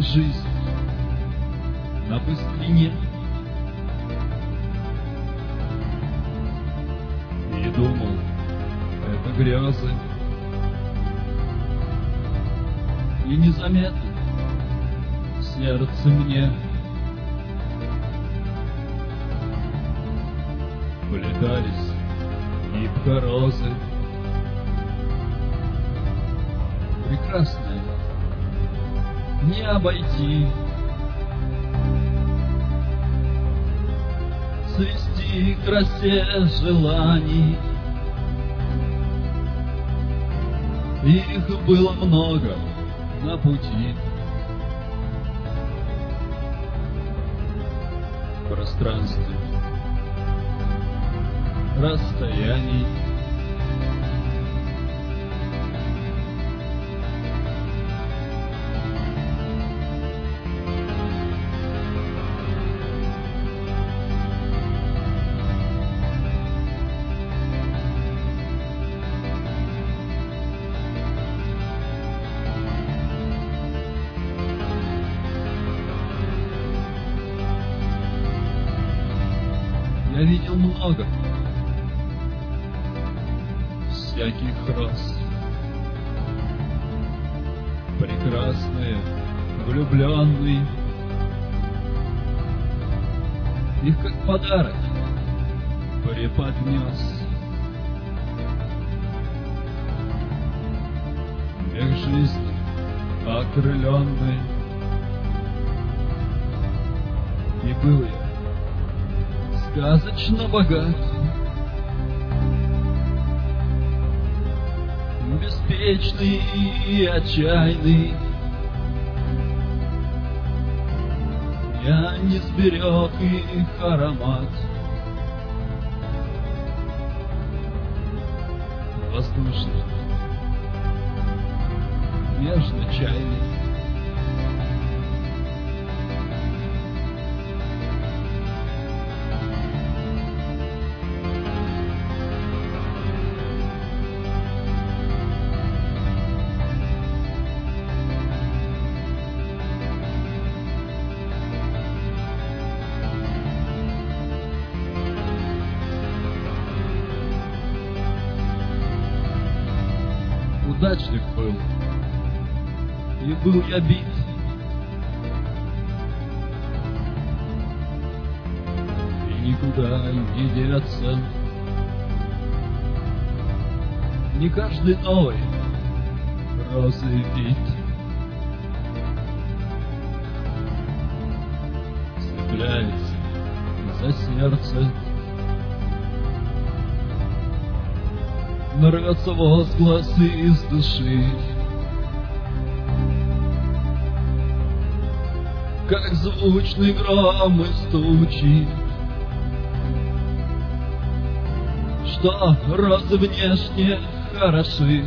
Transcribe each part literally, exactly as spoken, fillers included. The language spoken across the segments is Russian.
жизнь на быстрине. И думал, это грезы, и незаметно сердце мне полетались гибко розы. Прекрасное не обойти, свести к росе желаний. Их было много на пути, в пространстве расстояний. Я видел много всяких роз, прекрасные, влюбленные. Их как подарок преподнес. Век жизни окрыленный. И был я сказочно богат, беспечный и отчаянный. Я не сберег их аромат, воздушный, нежно-чайный. Удачлив был, и был я бит. И никуда не деться. Не каждый новый розы вид цепляется за сердце. Рвется возглас из души, как звучный гром из тучи, что розы внешне хороши,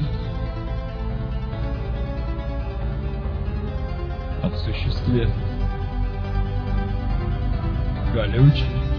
а в существе колючи.